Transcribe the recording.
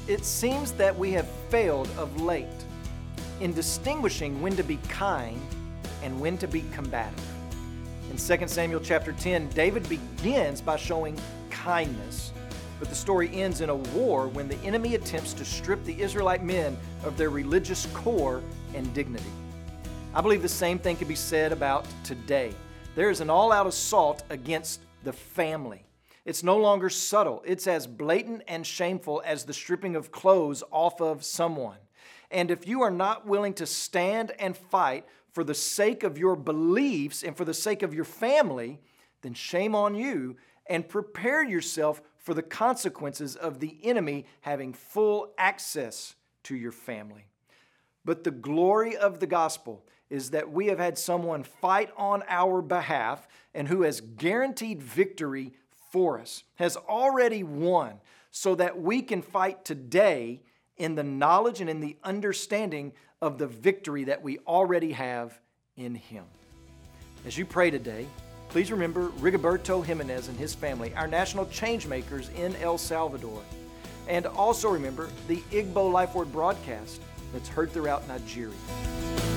It seems that we have failed of late in distinguishing when to be kind and when to be combative. In 2 Samuel chapter 10, David begins by showing kindness, but the story ends in a war when the enemy attempts to strip the Israelite men of their religious core and dignity. I believe the same thing can be said about today. There is an all-out assault against the family. It's no longer subtle. It's as blatant and shameful as the stripping of clothes off of someone. And if you are not willing to stand and fight for the sake of your beliefs and for the sake of your family, then shame on you, and prepare yourself for the consequences of the enemy having full access to your family. But the glory of the gospel is that we have had someone fight on our behalf and who has guaranteed victory for us, has already won, so that we can fight today in the knowledge and in the understanding of the victory that we already have in Him. As you pray today, please remember Rigoberto Jimenez and his family, our national change makers in El Salvador. And also remember the Igbo Life Word broadcast that's heard throughout Nigeria.